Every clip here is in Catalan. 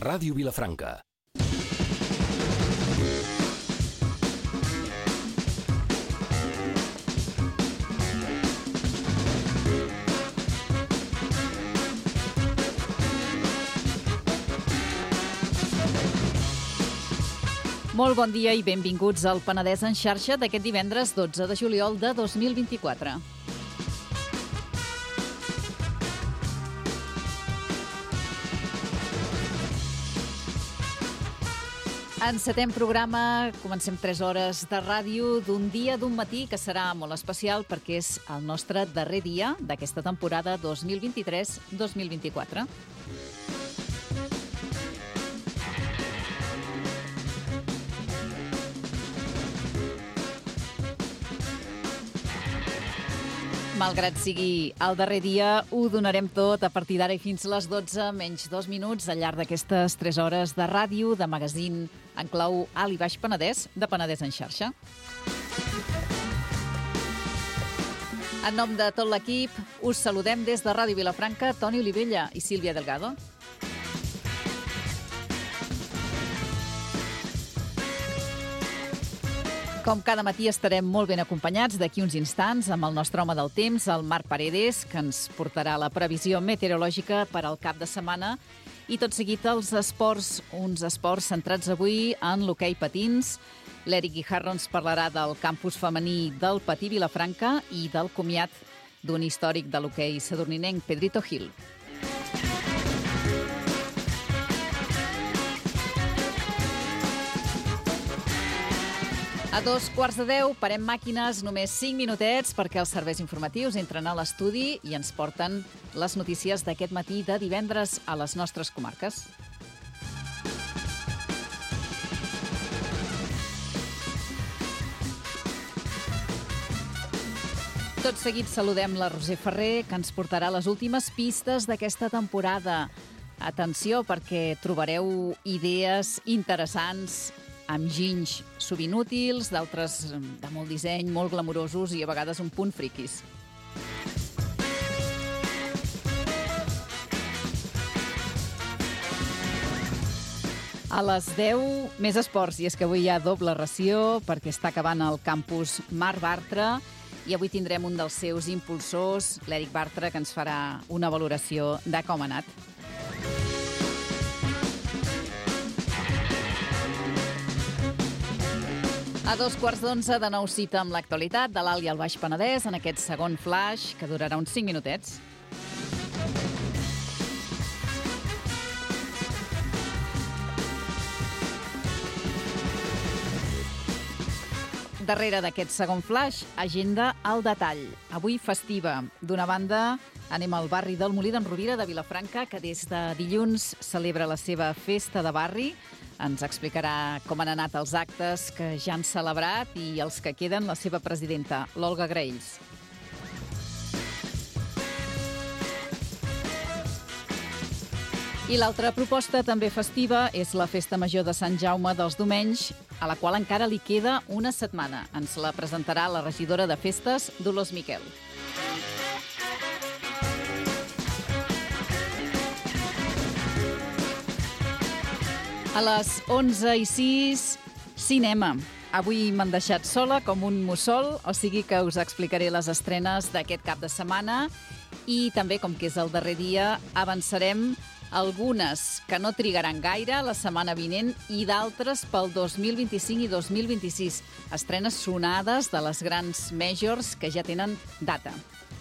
Ràdio Vilafranca. Molt bon dia i benvinguts al Penedès en xarxa d'aquest divendres 12 de juliol de 2024. Encetem programa, comencem 3 hores de ràdio d'un dia, d'un matí, que serà molt especial perquè és el nostre darrer dia d'aquesta temporada 2023-2024. Malgrat sigui el darrer dia, ho donarem tot a partir d'ara i fins les 12 menys 2 minuts al llarg d'aquestes 3 hores de ràdio, de magazín en clau alt i baix Penedès, de Penedès en xarxa. En nom de tot l'equip, us saludem des de Ràdio Vilafranca, Toni Olivella i Sílvia Delgado. Com cada matí estarem molt ben acompanyats d'aquí uns instants amb el nostre home del temps, el Marc Paredes, que ens portarà la previsió meteorològica per al cap de setmana. I tot seguit els esports, uns esports centrats avui en l'hoquei patins. L'Eric Guijarro ens parlarà del campus femení del Patí Vilafranca i del comiat d'un històric de l'hoquei sadurninenc, Pedrito Gil. A 9:45 parem màquines, només 5 minutets perquè els serveis informatius entren a l'estudi i ens porten les notícies d'aquest matí de divendres a les nostres comarques. Tot seguit saludem la Roser Ferrer, que ens portarà les últimes pistes d'aquesta temporada. Atenció, perquè trobareu idees interessants amb ginys sovint útils, d'altres de molt disseny, molt glamurosos i a vegades un punt friquis. A les 10, més esports, i és que avui hi ha doble ració perquè està acabant el campus Marc Bartra i avui tindrem un dels seus impulsors, l'Eric Bartra, que ens farà una valoració de com ha anat. A 9:15 de nou cita amb l'actualitat de l'Alt i el Baix Penedès en aquest segon flash, que durarà uns 5 minutets. Darrere d'aquest segon flash, agenda al detall. Avui festiva. D'una banda, anem al barri del Molí d'en Rovira de Vilafranca, que des de dilluns celebra la seva festa de barri. Ens explicarà com han anat els actes que ja han celebrat i els que queden la seva presidenta, l'Olga Graells. I l'altra proposta, també festiva, és la Festa Major de Sant Jaume dels Domenys, a la qual encara li queda una setmana. Ens la presentarà la regidora de Festes, Dolors Miquel. A les 11:06, cinema. Avui m'han deixat sola com un mussol, o sigui que us explicaré les estrenes d'aquest cap de setmana i també, com que és el darrer dia, avançarem algunes que no trigaran gaire la setmana vinent i d'altres pel 2025 i 2026. Estrenes sonades de les grans majors que ja tenen data.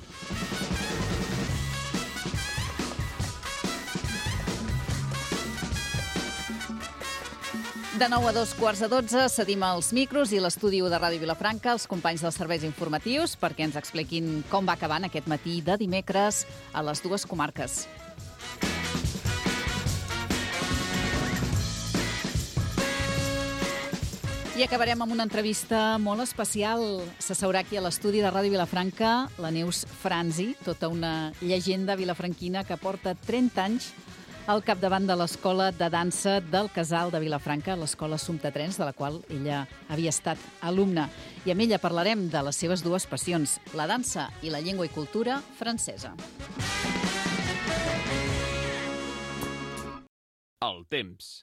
De 9 a 2:15 cedim els micros i l'estudi de Ràdio Vilafranca als companys dels serveis informatius perquè ens expliquin com va acabant aquest matí de dimecres a les dues comarques. I acabarem amb una entrevista molt especial. S'asseurà aquí a l'estudi de Ràdio Vilafranca la Neus Franzi, tota una llegenda vilafranquina que porta 30 anys al capdavant de l'Escola de Dansa del Casal de Vilafranca, l'Escola Assumpta Trens, de la qual ella havia estat alumna. I amb ella parlarem de les seves dues passions, la dansa i la llengua i cultura francesa. El temps.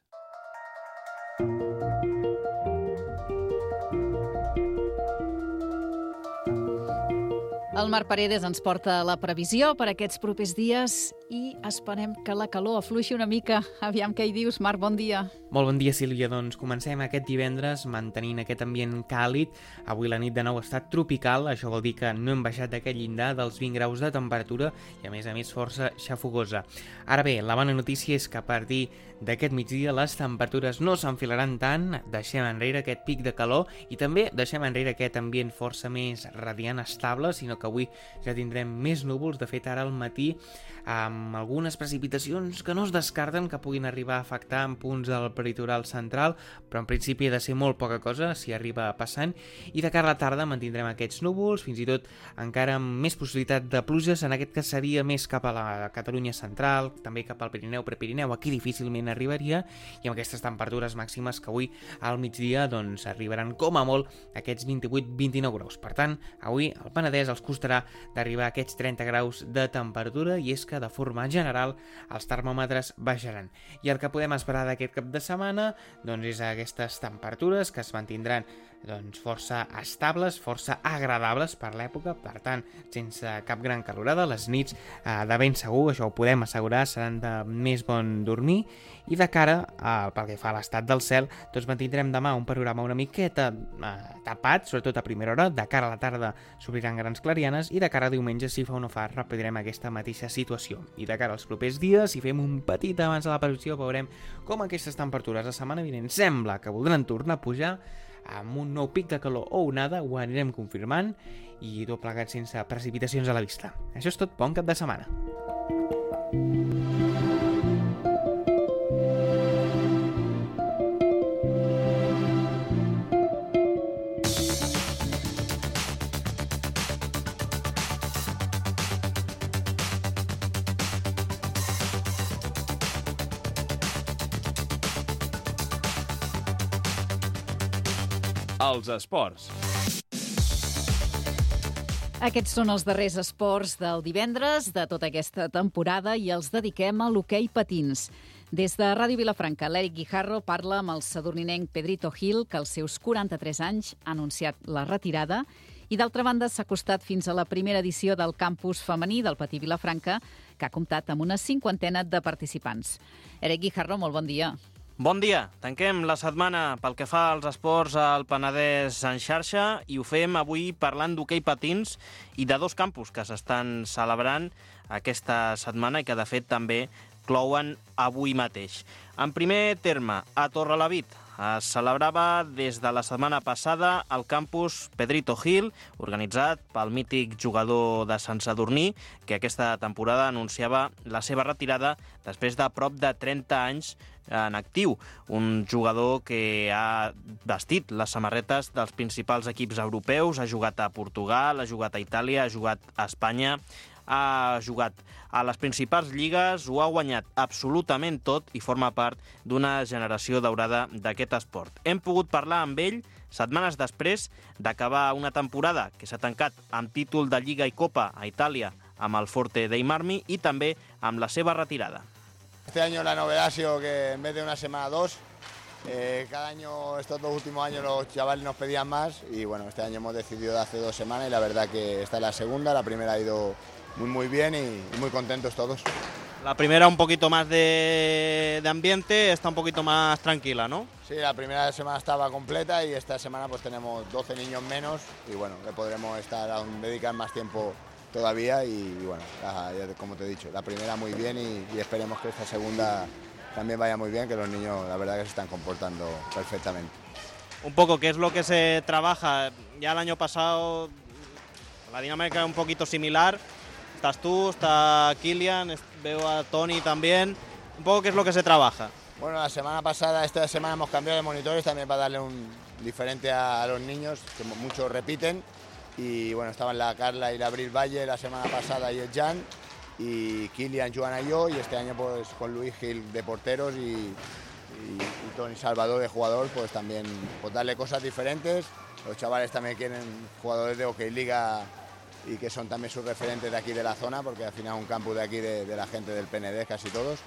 El Marc Paredes ens porta la previsió per aquests propers dies i esperem que la calor afluixi una mica. Aviam què hi dius, Marc, bon dia. Molt bon dia, Sílvia. Doncs comencem aquest divendres mantenint aquest ambient càlid. Avui la nit de nou ha estat tropical, això vol dir que no hem baixat d'aquest llindar dels 20 graus de temperatura i a més força xafogosa. Ara bé, la bona notícia és que a partir d'aquest migdia les temperatures no s'enfilaran tant, deixem enrere aquest pic de calor i també deixem enrere aquest ambient força més radiant estable, sinó que avui ja tindrem més núvols. De fet, ara al matí amb algunes precipitacions que no es descarten que puguin arribar a afectar en punts del peritoral central, però en principi ha de ser molt poca cosa si arriba passant, i de cara a la tarda mantindrem aquests núvols, fins i tot encara amb més possibilitat de pluges, en aquest cas seria més cap a la Catalunya central, també cap al Pirineu, Prepirineu, aquí difícilment arribaria, i amb aquestes temperatures màximes que avui al migdia doncs arribaran com a molt aquests 28-29 graus. Per tant, avui al Penedès els costarà d'arribar a aquests 30 graus de temperatura, i és que de forma general els termòmetres baixaran. I el que podem esperar d'aquest cap de setmana doncs és aquestes temperatures que es mantindran força estables, força agradables per l'època, per tant, sense cap gran calorada. Les nits de ben segur, això ho podem assegurar, seran de més bon dormir, i de cara pel que fa a l'estat del cel, doncs mantindrem demà un panorama una miqueta tapat, sobretot a primera hora. De cara a la tarda s'obriran grans clarianes i de cara a diumenge, si fa o no fa, repetirem aquesta mateixa situació. I de cara als propers dies, si fem un petit abans de la previsió, veurem com aquestes temperatures la setmana vinent sembla que voldran tornar a pujar amb un nou pic de calor o onada. Ho anirem confirmant, i tot plegat sense precipitacions a la vista. Això és tot, bon cap de setmana. Els esports. Aquests són els darrers esports del divendres de tota aquesta temporada i els dediquem a l'hoquei patins. Des de Ràdio Vilafranca, l'Eric Guijarro parla amb el sadurninenc Pedrito Gil, que als seus 43 anys ha anunciat la retirada, i d'altra banda s'ha acostat fins a la primera edició del campus femení del Patí Vilafranca, que ha comptat amb una 50ena de participants. Eric Guijarro, molt bon dia. Bon dia. Tanquem la setmana pel que fa als esports al Penedès en xarxa, i ho fem avui parlant d'hoquei patins i de dos campus que s'estan celebrant aquesta setmana i que de fet també clouen avui mateix. En primer terme, a Torrelavit es celebrava des de la setmana passada el campus Pedrito Gil, organitzat pel mític jugador de Sant Sadurní, que aquesta temporada anunciava la seva retirada després de prop de 30 anys en actiu. Un jugador que ha vestit les samarretes dels principals equips europeus, ha jugat a Portugal, ha jugat a Itàlia, ha jugat a Espanya, ha jugat a les principals lligues, ho ha guanyat absolutament tot i forma part d'una generació daurada d'aquest esport. Hem pogut parlar amb ell setmanes després d'acabar una temporada que s'ha tancat amb títol de Lliga i Copa a Itàlia amb el Forte dei Marmi i també amb la seva retirada. Este año la novedad ha sido que en vez de una semana, dos. Cada año, estos dos últimos años, los chavales nos pedían más y bueno, este año hemos decidido de hace 2 semanas y la verdad que esta es la segunda, la primera ha ido muy bien y muy contentos todos. La primera un poquito más de ambiente, esta un poquito más tranquila, ¿no? Sí, la primera semana estaba completa y esta semana pues tenemos 12 niños menos y bueno, que podremos dedicar más tiempo todavía y bueno, como te he dicho, la primera muy bien y esperemos que esta segunda también vaya muy bien, que los niños la verdad que se están comportando perfectamente. Un poco, ¿qué es lo que se trabaja? Ya el año pasado la dinámica era un poquito similar. Estás tú, está Kilian, veo a Tony también. Un poco, ¿qué es lo que se trabaja? Bueno, la semana pasada, esta semana hemos cambiado de monitores también para darle un diferente a los niños, que muchos repiten. Y bueno, estaban la Carla y la Abril Valle la semana pasada y el Jan, y Kilian, Joana y yo, y este año pues con Luis Gil de porteros y Tony Salvador de jugador, pues también pues darle cosas diferentes. Los chavales también quieren jugadores de Hockey Liga y que son también sus referentes de aquí de la zona, porque al final es un campus de aquí de la gente del PND, casi todos.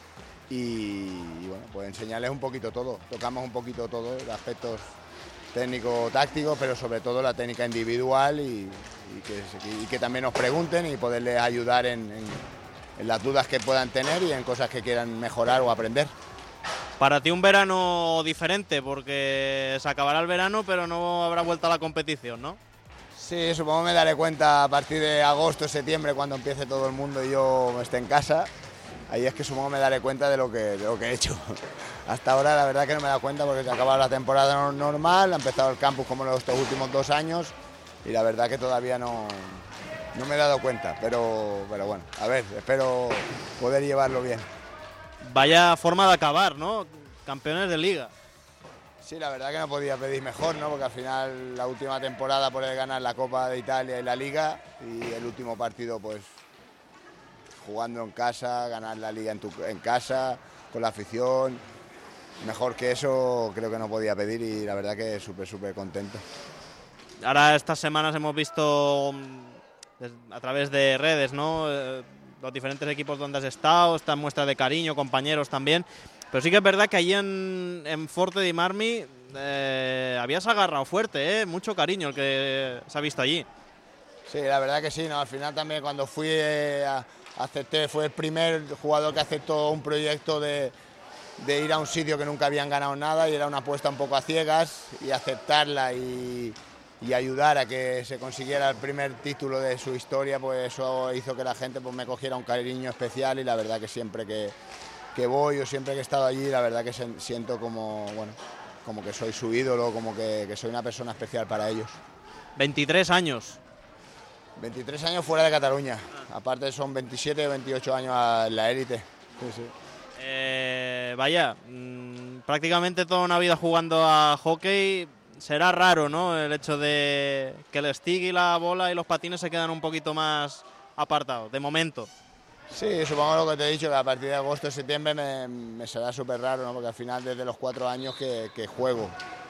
y bueno, pues enseñarles un poquito todo. Tocamos un poquito todo, los aspectos técnico-tácticos, pero sobre todo la técnica individual y que también nos pregunten y poderles ayudar en las dudas que puedan tener y en cosas que quieran mejorar o aprender. Para ti un verano diferente, porque se acabará el verano, pero no habrá vuelta a la competición, ¿no? Sí, supongo que me daré cuenta a partir de agosto, septiembre, cuando empiece todo el mundo y yo esté en casa. Ahí es que supongo que me daré cuenta de lo que he hecho. Hasta ahora la verdad que no me he dado cuenta porque se ha acabado la temporada normal, ha empezado el campus como estos últimos 2 años y la verdad que todavía no me he dado cuenta, pero bueno, a ver, espero poder llevarlo bien. Vaya forma de acabar, ¿no? Campeones de Liga. Sí, la verdad que no podía pedir mejor, ¿no? Porque al final la última temporada poder ganar la Copa de Italia y la Liga y el último partido pues jugando en casa, ganar la Liga en casa, con la afición. Mejor que eso creo que no podía pedir y la verdad que súper contento. Ahora estas semanas hemos visto a través de redes, ¿no? Los diferentes equipos donde has estado, esta muestra de cariño, compañeros también. Pero sí que es verdad que allí en Forte dei Marmi habías agarrado fuerte, mucho cariño el que se ha visto allí. Sí, la verdad que sí, ¿no? Al final también cuando fui acepté, fue el primer jugador que aceptó un proyecto de ir a un sitio que nunca habían ganado nada y era una apuesta un poco a ciegas y aceptarla y ayudar a que se consiguiera el primer título de su historia, pues eso hizo que la gente pues me cogiera un cariño especial y la verdad que siempre que voy o siempre que he estado allí, la verdad que siento como, bueno, como que soy su ídolo, como que soy una persona especial para ellos. 23 años. 23 años fuera de Cataluña, aparte son 27 o 28 años en la élite. Sí, sí. Vaya, prácticamente toda una vida jugando a hockey. Será raro, ¿no? El hecho de que el stick y la bola y los patines se quedan un poquito más apartados, de momento. Sí, supongo lo que te he dicho, que a partir de agosto o septiembre me será súper raro, ¿no? Porque al final desde los 4 años que juego.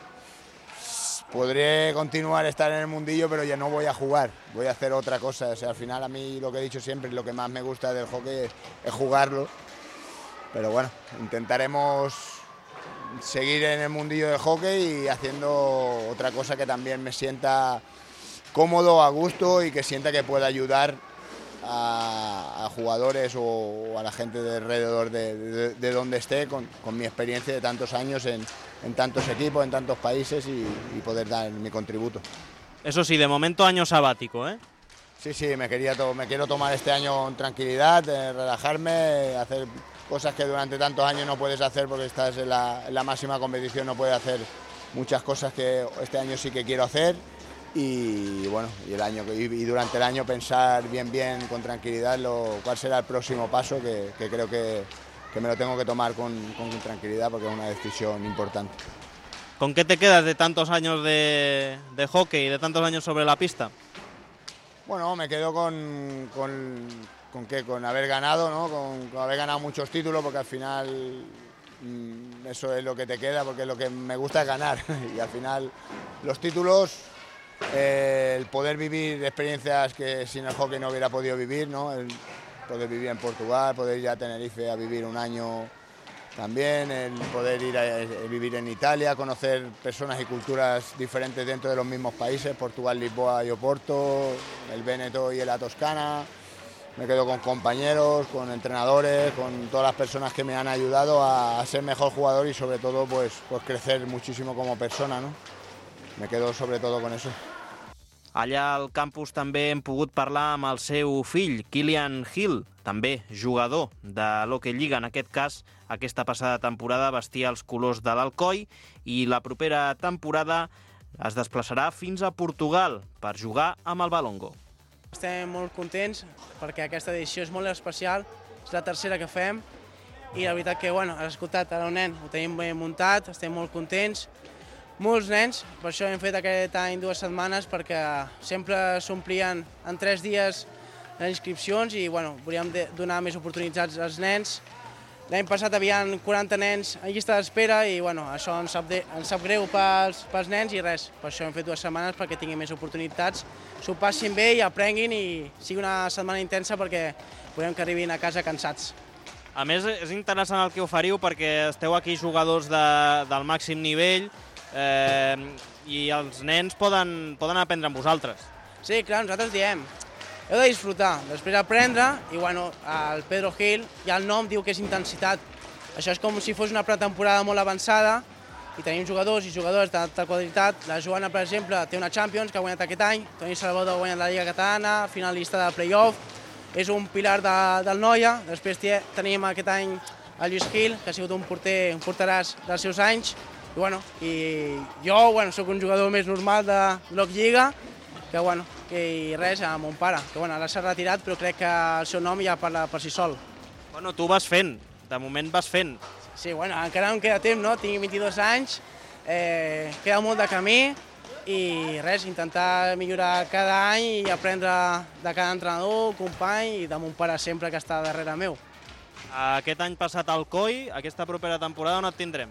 Podré continuar a estar en el mundillo, pero ya no voy a jugar, voy a hacer otra cosa. O sea, al final a mí lo que he dicho siempre, lo que más me gusta del hockey es jugarlo. Pero bueno, intentaremos seguir en el mundillo del hockey y haciendo otra cosa que también me sienta cómodo, a gusto y que sienta que pueda ayudar a jugadores o a la gente de alrededor de donde esté con mi experiencia de tantos años en tantos equipos, en tantos países y poder dar mi contributo. Eso sí, de momento año sabático, ¿eh? Sí, me quiero tomar este año en tranquilidad, relajarme, hacer cosas que durante tantos años no puedes hacer porque estás en la máxima competición, no puedes hacer muchas cosas que este año sí que quiero hacer y bueno, y durante el año pensar bien, con tranquilidad cuál será el próximo paso que creo que me lo tengo que tomar con tranquilidad porque es una decisión importante. ¿Con qué te quedas de tantos años de hockey, de tantos años sobre la pista? Bueno, me quedo con haber ganado, ¿no? Con haber ganado muchos títulos, porque al final eso es lo que te queda, porque lo que me gusta es ganar. Y al final los títulos, el poder vivir experiencias que sin el hockey no hubiera podido vivir, ¿no? El poder vivir en Portugal, poder ir a Tenerife a vivir un año también, el poder ir a vivir en Italia, conocer personas y culturas diferentes dentro de los mismos países, Portugal, Lisboa y Oporto, el Véneto y la Toscana. Me quedo con compañeros, con entrenadores, con todas las personas que me han ayudado a ser mejor jugador y sobre todo pues crecer muchísimo como persona, ¿no? Me quedo sobre todo con eso. Allà al campus també hem pogut parlar amb el seu fill, Kilian Hill, també jugador de l'Hockey Lliga. En aquest cas, aquesta passada temporada vestia els colors de l'Alcoi i la propera temporada es desplaçarà fins a Portugal per jugar amb el Valongo. Estem molt contents perquè aquesta edició és molt especial, és la tercera que fem i la veritat que, has escoltat el nen, ho tenim ben muntat, estem molt contents. Molts nens, per això hem fet aquest any 2 setmanes perquè sempre s'omplien en 3 dies les inscripcions i volíem donar més oportunitats als nens. L'any passat havien 40 nens en llista d'espera i això ens sap greu pels nens i res. Per això hem fet 2 setmanes perquè tinguin més oportunitats, s'ho passin bé i aprenguin i sigui una setmana intensa perquè volem que arribin a casa cansats. A més, és interessant el que oferiu perquè esteu aquí jugadors del màxim nivell i els nens poden aprendre amb vosaltres. Sí, clar, nosaltres diem, heu de disfrutar, després aprendre, i bueno, el Pedro Gil, ja el nom diu que és intensitat. Això és com si fos una pretemporada molt avançada, i tenim jugadors i jugadors d'alta qualitat. La Joana, per exemple, té una Champions que ha guanyat aquest any, Toni Salvador ha guanyat la Lliga Catalana, finalista de playoff, és un pilar del Noia. Després tenim aquest any el Lluís Gil, que ha sigut un porteràs dels seus anys, i jo soc un jugador més normal de l'Oc Lliga, que res, amb mon pare, que ara s'ha retirat, però crec que el seu nom ja parla per si sol. Bueno, tu vas fent, de moment vas fent. Sí, encara em queda temps, no? Tinc 22 anys, queda molt de camí i res, intentar millorar cada any i aprendre de cada entrenador, company i de mon pare sempre que està darrere meu. Aquest any passat al COI, aquesta propera temporada on et tindrem?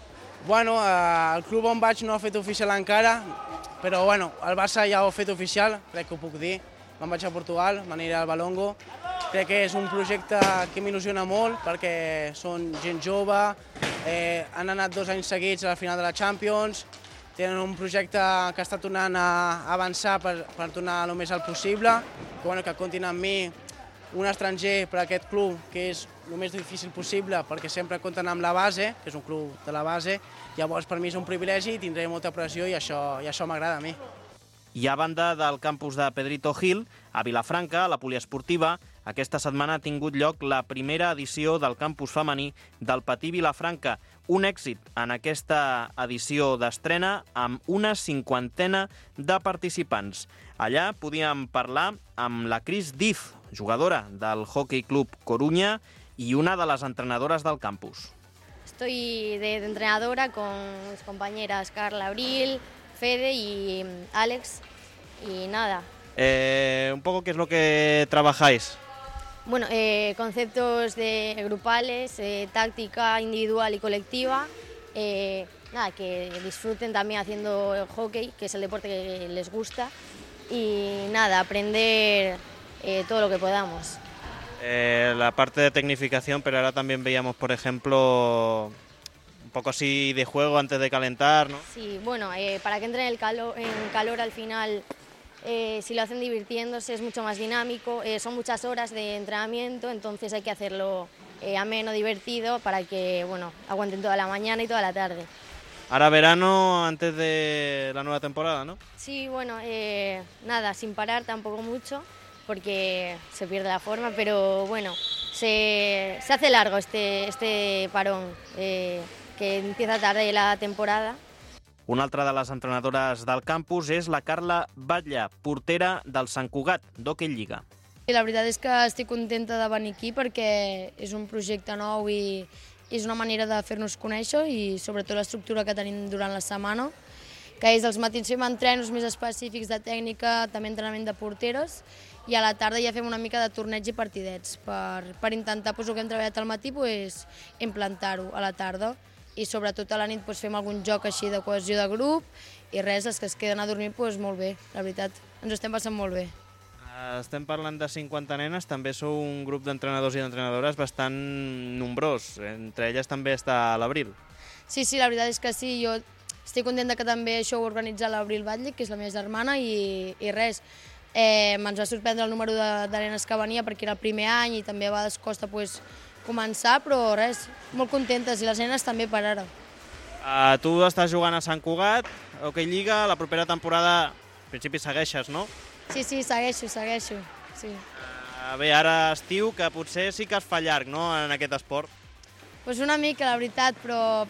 El club on vaig no ha fet oficial encara, però el Barça ja ho ha fet oficial, crec que ho puc dir. Me'n vaig a Portugal, m'aniré al Valongo. Crec que és un projecte que m'il·lusiona molt perquè són gent jove, han anat 2 anys seguits a la final de la Champions, tenen un projecte que està tornant a avançar per tornar el més alt possible, que comptin amb mi, un estranger per a aquest club, que és el més difícil possible perquè sempre compten amb la base, que és un club de la base, llavors per mi és un privilegi, tindré molta pressió i això m'agrada a mi. I a banda del campus de Pedrito Gil, a Vilafranca, a la poliesportiva, aquesta setmana ha tingut lloc la primera edició del campus femení del Patí Vilafranca. Un èxit en aquesta edició d'estrena amb una 50ena de participants. Allà podíem parlar amb la Cris Diz, jugadora del Hockey Club Coruña y una de las entrenadoras del campus. Estoy de entrenadora con mis compañeras Carla Abril, Fede y Alex y nada. Un poco qué es lo que trabajáis. Bueno, conceptos grupales, táctica individual y colectiva. Nada, que disfruten también haciendo el hockey, que es el deporte que les gusta. Y nada, aprender todo lo que podamos. La parte de tecnificación, pero ahora también veíamos, por ejemplo, un poco así de juego antes de calentar, ¿no? Sí, bueno, para que entren en calor al final, si lo hacen divirtiéndose es mucho más dinámico, son muchas horas de entrenamiento, entonces hay que hacerlo ameno, divertido, para que aguanten toda la mañana y toda la tarde. Ahora verano antes de la nueva temporada, ¿no? Sí, nada, sin parar tampoco mucho, porque se pierde la forma, pero se hace largo este parón, que empieza tarde la temporada. Una altra de les entrenadores del campus és la Carla Batlle, portera del Sant Cugat, d'Hockey Lliga. La veritat és que estic contenta de venir aquí perquè és un projecte nou i és una manera de fer-nos conèixer i sobretot l'estructura que tenim durant la setmana, que és els matins fem entrenos més específics de tècnica, també entrenament de porteres, i a la tarda ja fem una mica de torneig i partidets per intentar el que hem treballat al matí implantar-ho a la tarda. I sobretot a la nit fem algun joc així de cohesió de grup i res, els que es queden a dormir molt bé, la veritat, ens ho estem passant molt bé. Estem parlant de 50 nenes, també sou un grup d'entrenadors i d'entrenadores bastant nombrós, entre elles també està l'Abril. Sí, la veritat és que sí, jo estic contenta que també això ho organitza l'Abril Batlle, que és la meva germana, i res, ens va sorprendre el número de nenes que venia perquè era el primer any i també a vegades costa començar, però res, molt contentes, i les nenes també per ara. Tu estàs jugant a Sant Cugat, Hockey Lliga, la propera temporada, en principi segueixes, no? Sí, segueixo, sí. Bé, ara estiu, que potser sí que es fa llarg, no?, en aquest esport. Doncs una mica, la veritat, però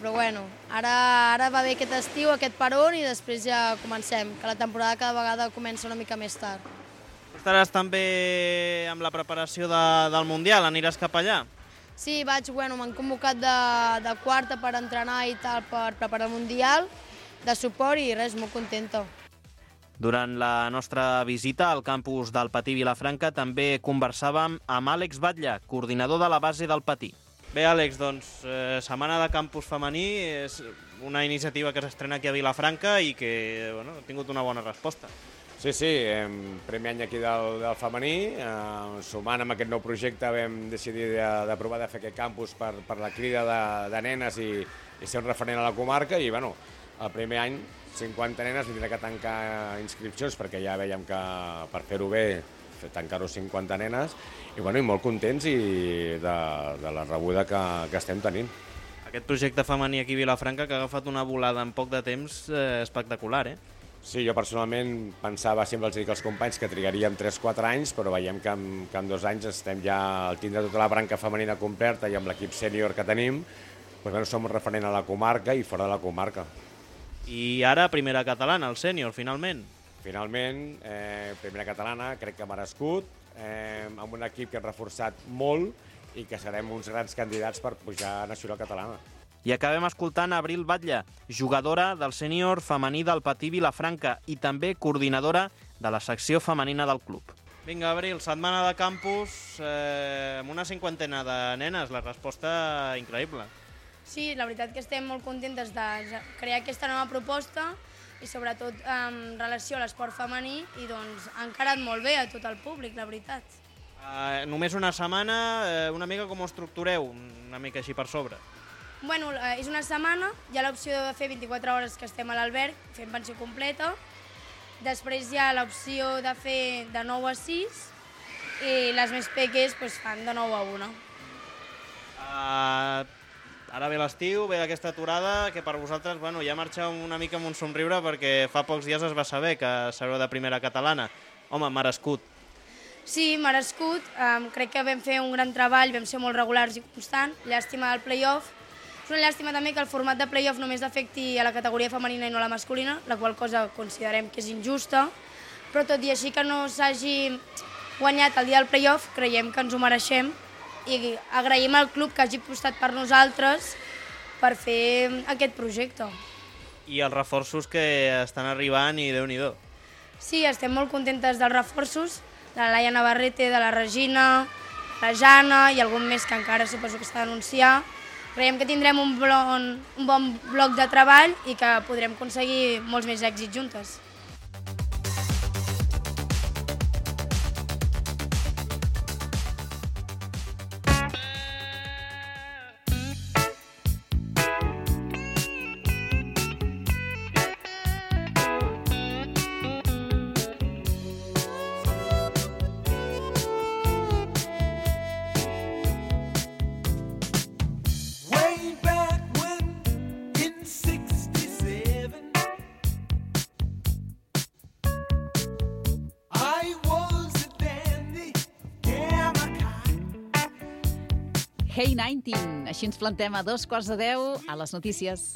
ara va bé aquest estiu, aquest parón, i després ja comencem, que la temporada cada vegada comença una mica més tard. Estaràs també amb la preparació del Mundial, aniràs cap allà? Sí, m'han convocat de quarta per entrenar i tal, per preparar el Mundial, de suport, i res, molt contenta. Durant la nostra visita al campus del Patí Vilafranca també conversàvem amb Àlex Batlle, coordinador de la base del Patí. Bé, Àlex, doncs, Setmana de Campus Femení és una iniciativa que s'estrena aquí a Vilafranca i que ha tingut una bona resposta. Sí, primer any aquí del femení, sumant amb aquest nou projecte vam decidir de provar de fer aquest campus per la crida de nenes i ser un referent a la comarca i bueno, el primer any 50 nenes, tindrà que tancar inscripcions perquè ja veiem que per fer-ho bé tancar-ho 50 nenes i molt contents i de la rebuda que estem tenint. Aquest projecte femení aquí a Vilafranca que ha agafat una volada en poc de temps espectacular, Sí, jo personalment pensava, sempre els dic als companys, que trigaríem 3-4 anys, però veiem que en 2 anys estem ja al tindre tota la branca femenina completa i amb l'equip sènior que tenim, som un referent a la comarca i fora de la comarca. I ara primera catalana, el sènior, finalment. Finalment, primera catalana, crec que merescut, amb un equip que hem reforçat molt i que serem uns grans candidats per pujar a nacional catalana. I acabem escoltant Abril Batlle, jugadora del sènior femení del Patí Vilafranca i també coordinadora de la secció femenina del club. Vinga, Abril, setmana de campus amb una 50ena de nenes, la resposta increïble. Sí, la veritat que estem molt contentes de crear aquesta nova proposta i sobretot en relació a l'esport femení i doncs ha encarat molt bé a tot el públic, la veritat. Només una setmana, una mica com ho estructureu, una mica així per sobre? Bueno, és una setmana, hi ha l'opció de fer 24 hores que estem a l'alberg, fent pensió completa, després hi ha l'opció de fer de 9 a 6 i les més peques fan de 9 a 1. Ara ve l'estiu, ve aquesta aturada, que per vosaltres ja marxeu una mica amb un somriure perquè fa pocs dies es va saber que sereu de primera catalana. Home, merescut. Sí, merescut. Crec que vam fer un gran treball, vam ser molt regulars i constants. Llàstima del play-off. És una llàstima també que el format de play-off només afecti a la categoria femenina i no a la masculina, la qual cosa considerem que és injusta, però tot i així que no s'hagi guanyat el dia del play-off, creiem que ens ho mereixem i agraïm al club que hagi apostat per nosaltres per fer aquest projecte. I els reforços que estan arribant i Déu-n'hi-do. Sí, estem molt contentes dels reforços, de la Laia Navarrete, de la Regina, la Jana i algun més que encara suposo que s'ha d'anunciar. Creiem que tindrem un bon bloc de treball i que podrem aconseguir molts més èxits juntes. Hey 19, així ens plantem a 9:15 a les notícies.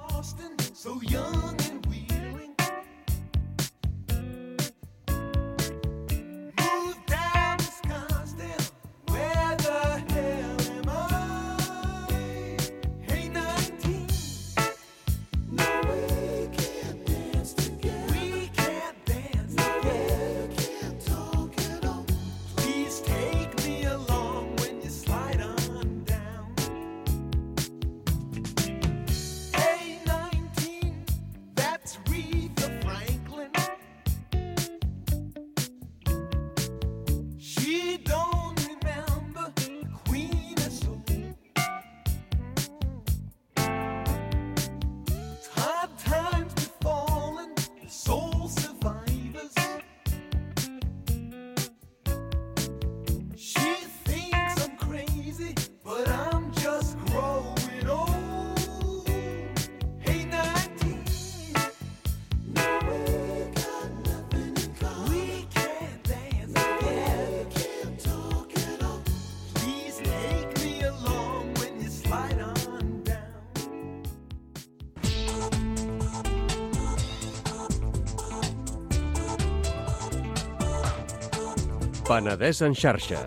Penedès en xarxa.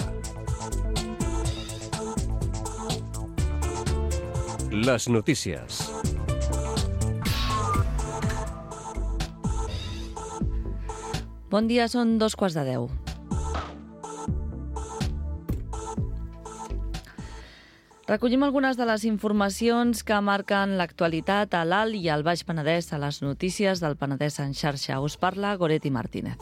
Les notícies. Bon dia, són 9:15. Recollim algunes de les informacions que marquen l'actualitat a l'Alt i al Baix Penedès a les notícies del Penedès en xarxa. Us parla Goretti Martínez.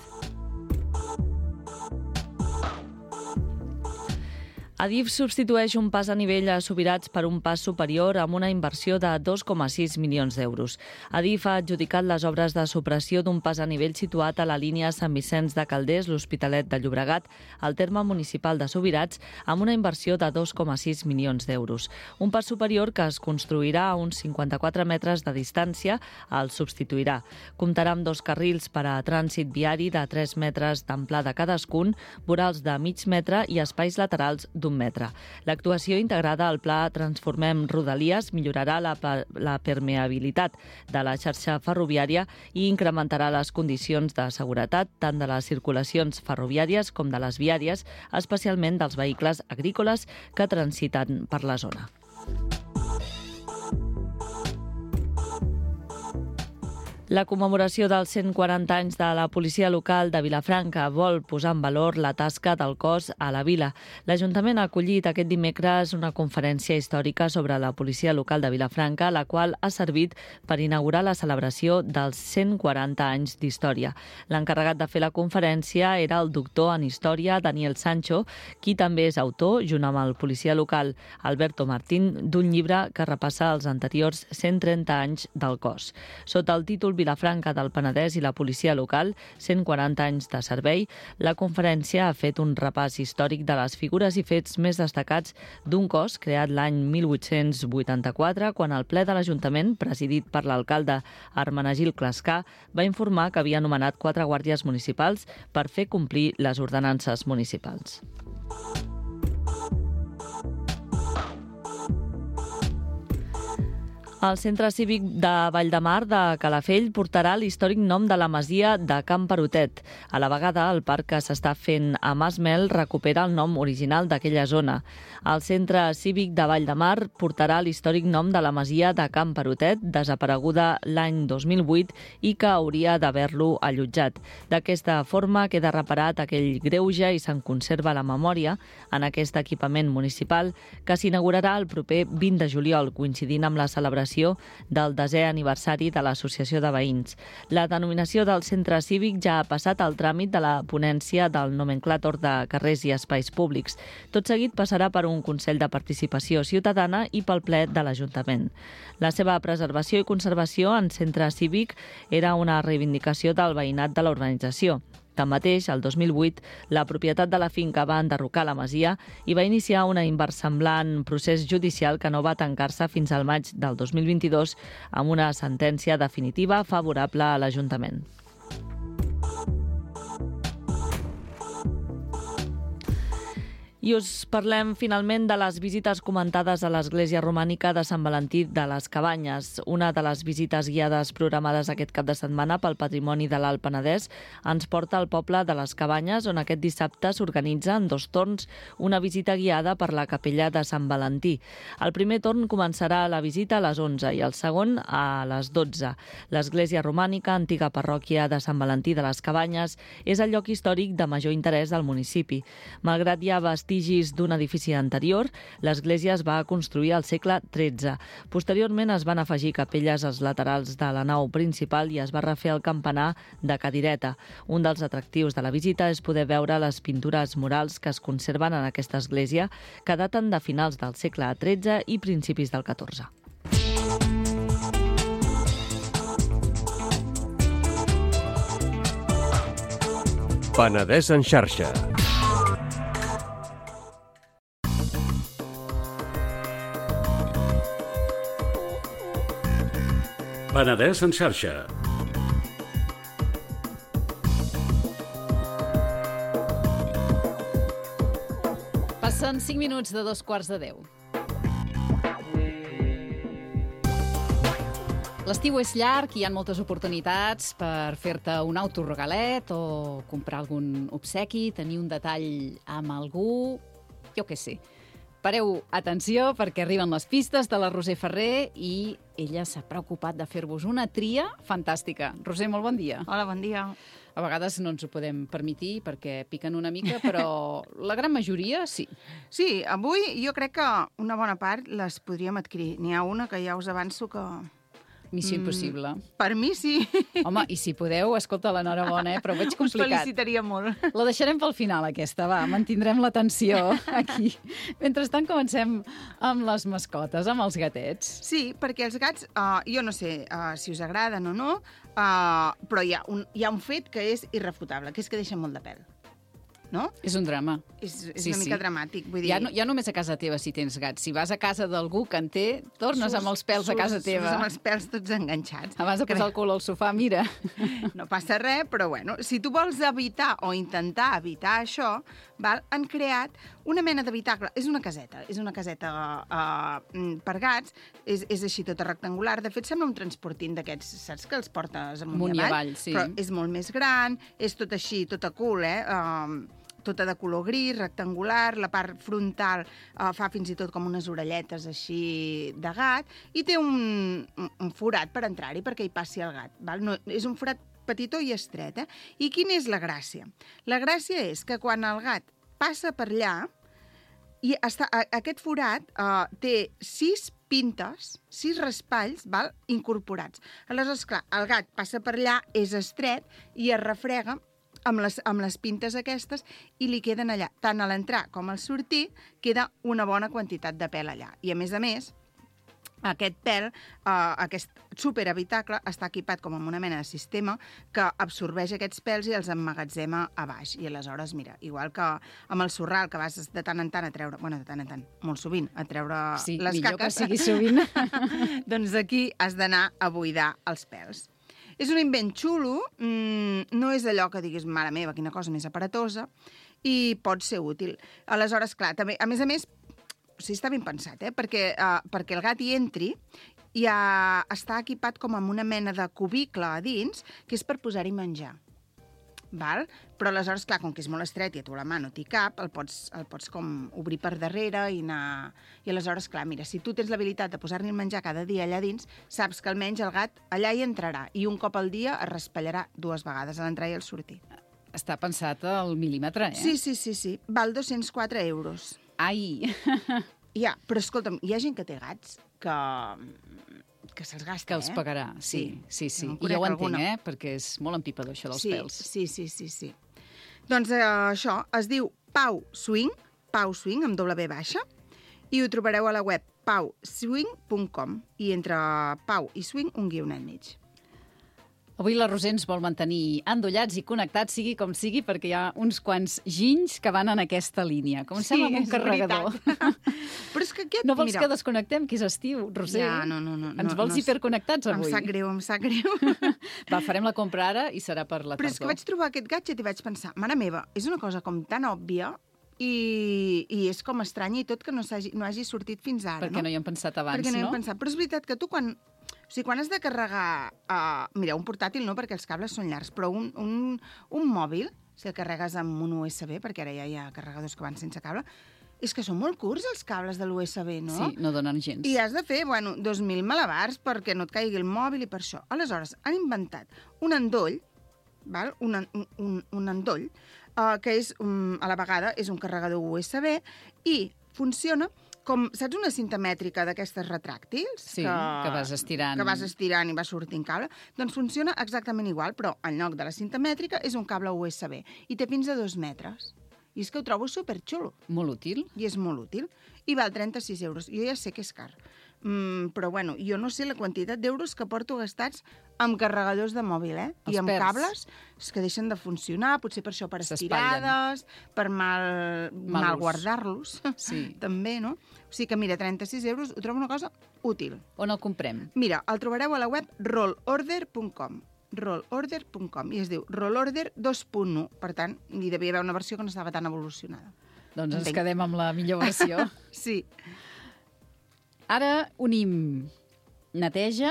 Adif substitueix un pas a nivell a Subirats per un pas superior amb una inversió de 2,6 milions d'euros. Adif ha adjudicat les obres de supressió d'un pas a nivell situat a la línia Sant Vicenç de Calders, l'Hospitalet de Llobregat, al terme municipal de Subirats, amb una inversió de 2,6 milions d'euros. Un pas superior que es construirà a uns 54 metres de distància el substituirà. Comptarà amb 2 carrils per a trànsit viari de 3 metres d'amplada cadascun, vorals de mig metre i espais laterals d'un metre. L'actuació integrada al pla Transformem Rodalies millorarà la permeabilitat de la xarxa ferroviària i incrementarà les condicions de seguretat tant de les circulacions ferroviàries com de les viàries, especialment dels vehicles agrícoles que transiten per la zona. La commemoració dels 140 anys de la policia local de Vilafranca vol posar en valor la tasca del cos a la vila. L'Ajuntament ha acollit aquest dimecres una conferència històrica sobre la policia local de Vilafranca, la qual ha servit per inaugurar la celebració dels 140 anys d'història. L'encarregat de fer la conferència era el doctor en història Daniel Sancho, qui també és autor, junt amb el policia local Alberto Martín, d'un llibre que repassa els anteriors 130 anys del cos. Sota el títol Vilafranca del Penedès i la policia local, 140 anys de servei, la conferència ha fet un repàs històric de les figures i fets més destacats d'un cos creat l'any 1884, quan el ple de l'Ajuntament, presidit per l'alcalde Hermenegil Clascar, va informar que havia nomenat 4 guàrdies municipals per fer complir les ordenances municipals. El Centre Cívic de Valldemar de Calafell portarà l'històric nom de la masia de Can Perotet. A la vegada, el parc que s'està fent a Mas Mel recupera el nom original d'aquella zona. El Centre Cívic de Valldemar portarà l'històric nom de la masia de Can Perotet, desapareguda l'any 2008 i que hauria d'haver-lo allotjat. D'aquesta forma queda reparat aquell greuge i se'n conserva la memòria en aquest equipament municipal que s'inaugurarà el proper 20 de juliol, coincidint amb la celebració del 10è aniversari de l'Associació de Veïns. La denominació del centre cívic ja ha passat al tràmit de la ponència del nomenclàtor de carrers i espais públics. Tot seguit passarà per un Consell de Participació Ciutadana i pel ple de l'Ajuntament. La seva preservació i conservació en centre cívic era una reivindicació del veïnat de la urbanització. Tanmateix, el 2008, la propietat de la finca va enderrocar la masia i va iniciar un inversemblant procés judicial que no va tancar-se fins al maig del 2022 amb una sentència definitiva favorable a l'Ajuntament. I us parlem finalment de les visites comentades a l'Església Romànica de Sant Valentí de les Cabanyes. Una de les visites guiades programades aquest cap de setmana pel Patrimoni de l'Alt Penedès ens porta al poble de les Cabanyes, on aquest dissabte s'organitza en 2 torns una visita guiada per la capella de Sant Valentí. El primer torn començarà la visita a les 11 i el segon a les 12. L'Església Romànica, antiga parròquia de Sant Valentí de les Cabanyes, és el lloc històric de major interès del municipi. Malgrat hi ha vestigis d'un edifici anterior, l'església es va construir al segle XIII. Posteriorment es van afegir capelles als laterals de la nau principal i es va refer el campanar de cadireta. Un dels atractius de la visita és poder veure les pintures murals que es conserven en aquesta església, que daten de finals del segle XIII i principis del XIV. Penedès en xarxa. Penedès en xarxa. Passen 5 minuts de 2:15. L'estiu és llarg i hi ha moltes oportunitats per fer-te un autoregalet o comprar algun obsequi, tenir un detall amb algú, jo què sé. Pareu atenció perquè arriben les pistes de la Roser Ferrer i ella s'ha preocupat de fer-vos una tria fantàstica. Roser, molt bon dia. Hola, bon dia. A vegades no ens ho podem permetre perquè piquen una mica, però la gran majoria sí. Sí, avui jo crec que una bona part les podríem adquirir. N'hi ha una que ja us avanço que... Missió impossible. Per mi, sí. Home, i si podeu, escolta, l'enhorabona, però ho veig complicat. Us felicitaria molt. La deixarem pel final, aquesta, va. Mantindrem l'atenció aquí. Mentrestant, comencem amb les mascotes, amb els gatets. Sí, perquè els gats, jo no sé si us agraden o no, però hi ha un fet que és irrefutable, que és que deixen molt de pèl. No? És un drama. És una mica dramàtic, vull dir... Ja només a casa teva si tens gats. Si vas a casa d'algú que en té, tornes amb els pèls a casa teva. Surts amb els pèls tots enganxats. Abans de posar el cul al sofà, mira. No passa res, però bueno, si tu vols evitar o intentar evitar això, han creat una mena d'habitacle. És una caseta per gats, és així tota rectangular. De fet, sembla un transportint d'aquests, saps que els portes amunt i avall? Sí. Però és molt més gran, és tot així, tota cool, tota de color gris, rectangular, la part frontal fa fins i tot com unes orelletes així de gat, i té un forat per entrar-hi perquè hi passi el gat. Val? No, és un forat petitó i estret. I quina és la gràcia? La gràcia és que quan el gat passa per allà, i aquest forat té 6 pintes, 6 raspalls incorporats. Aleshores, clar, el gat passa per allà, és estret, i es refrega amb les pintes aquestes i li queden allà. Tant a l'entrar com al sortir queda una bona quantitat de pèl allà. I a més, aquest pèl, aquest superhabitacle, està equipat com amb una mena de sistema que absorbeix aquests pèls i els emmagatzema a baix. I aleshores, mira, igual que amb el sorral, que vas de tant en tant a treure, bueno, de tant en tant, molt sovint, a treure les caques. Sí, millor que sigui sovint. Doncs aquí has d'anar a buidar els pèls. És un invent xulo, no és allò que diguis, mare meva, quina cosa més aparatosa, i pot ser útil. Aleshores, clar, també, a més, sí, està ben pensat, perquè el gat hi entri, ja està equipat com amb una mena de cubicle a dins, que és per posar-hi menjar. Val? Però aleshores, clar, com que és molt estret i a tu la mà no t'hi cap, el pots com obrir per darrere i anar... I aleshores, clar, mira, si tu tens l'habilitat de posar-li el menjar cada dia allà dins, saps que almenys el gat allà hi entrarà i un cop al dia es raspallarà 2 vegades a l'entrar i al sortir. Està pensat al mil·límetre, Sí. Val 204 euros. Ai! Ja, però escolta'm, hi ha gent que té gats que se'ls gasta, que els pagarà, sí. I jo ho entenc, perquè és molt empipador, això dels pèls. Sí. Doncs això es diu Pau Swing, amb doble V baixa, i ho trobareu a la web pauswing.com, i entre Pau i Swing un guionet mig. Avui la Roser ens vol mantenir endollats i connectats, sigui com sigui, perquè hi ha uns quants ginys que van en aquesta línia. Comencem amb un carregador. Però és que aquest... No vols que desconnectem, que és estiu, Roser? Ja, no. Ens vols hiperconnectats avui? Em sap greu. Va, farem la compra ara i serà per la tardor. Però és que vaig trobar aquest gadget i vaig pensar, mare meva, és una cosa com tan òbvia i és com estrany i tot que no hagi sortit fins ara, perquè no hi hem pensat abans, perquè no hi hem pensat. Però és veritat que tu quan has de carregar... Mira, un portàtil no, perquè els cables són llargs, però un mòbil, si el carregues amb un USB, perquè ara ja hi ha carregadors que van sense cable, és que són molt curts els cables de l'USB, no? Sí, no donen gens. I has de fer, 2.000 malabars perquè no et caigui el mòbil i per això. Aleshores, han inventat un endoll, un endoll, que és, a la vegada, és un carregador USB i funciona com, saps, una cinta mètrica d'aquestes retràctils? Sí, que vas estirant. Que vas estirant i va sortint cable. Doncs funciona exactament igual, però en lloc de la cinta mètrica és un cable USB i té fins a 2 metres. I és que ho trobo superxulo. Molt útil. I és molt útil. I val 36 euros. Jo ja sé que és car. Però, bueno, jo no sé la quantitat d'euros que porto gastats amb carregadors de mòbil, i amb cables que deixen de funcionar, potser per això per estirades, per mal guardar-los, també, no? O sigui que, mira, 36 euros, ho trobo una cosa útil. On el comprem? Mira, el trobareu a la web rollorder.com. rollorder.com, i es diu Rollorder 2.1, per tant, hi devia haver una versió que no estava tan evolucionada. Doncs ens quedem amb la millor versió. Sí. Ara unim neteja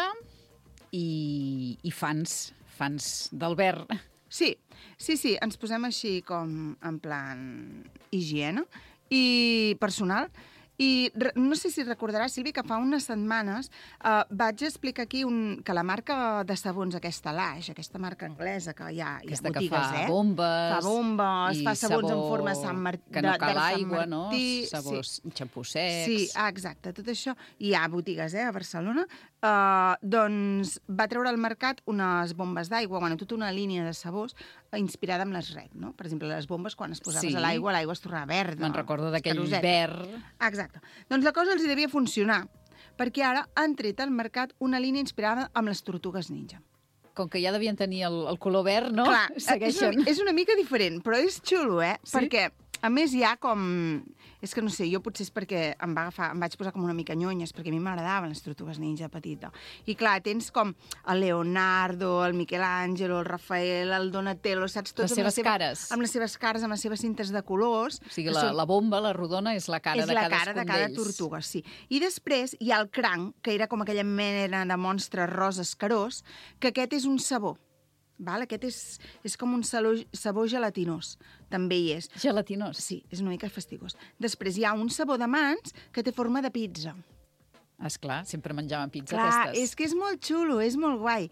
i fans d'Albert. Sí, ens posem així com en plan higiene i personal, I no sé si recordaràs, Sílvia, que fa unes setmanes vaig explicar aquí que la marca de sabons, aquesta Lash, aquesta marca anglesa que hi ha aquesta botigues, que fa bombes. Fa bombes, fa sabons en forma de Sant Martí. Que no cal aigua, no? Sabors, xampussecs. Sí, exacte, tot això. Hi ha botigues, a Barcelona. Doncs va treure al mercat unes bombes d'aigua, tota una línia de sabors inspirada en les Red, no? Per exemple, les bombes, quan es posaves a l'aigua es tornava verda. Me'n recordo d'aquell verd. Exacte. Doncs la cosa els devia funcionar, perquè ara han tret al mercat una línia inspirada amb les tortugues ninja. Com que ja devien tenir el color verd, no? Clar, segueixen. És una mica diferent, però és xulo, Sí? Perquè, a més, hi ha com... És que no sé, jo potser és perquè em vaig posar com una mica nyonyes, perquè a mi m'agradaven les tortugues ninja petita. I clar, tens com el Leonardo, el Michelangelo, el Rafael, el Donatello, saps? Tots les seves cares. Amb les seves cares, amb les seves cintes de colors. O sigui, la bomba, la rodona, és la cara de cadascun d'ells. És la cara de cada tortuga, sí. I després hi ha el cranc, que era com aquella mena de monstre rosa escarós, que aquest és un sabó. Aquest és com un sabó gelatinós. També hi és. Gelatinós? Sí, és una mica fastigós. Després hi ha un sabó de mans que té forma de pizza. Esclar, sempre menjaven pizza Clar, aquestes. És que és molt xulo, és molt guai.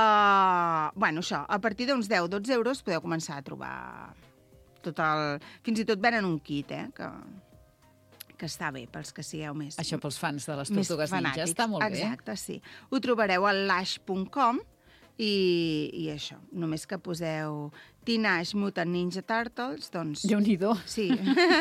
Això, a partir d'uns 10-12 euros podeu començar a trobar Fins i tot venen un kit, que està bé pels que sigueu més... Això pels fans de les tortugues ninja, està molt bé. Exacte, sí. Ho trobareu al lash.com i això, només que poseu Teenage Mutant Ninja Turtles, doncs... Déu-n'hi-do. Sí,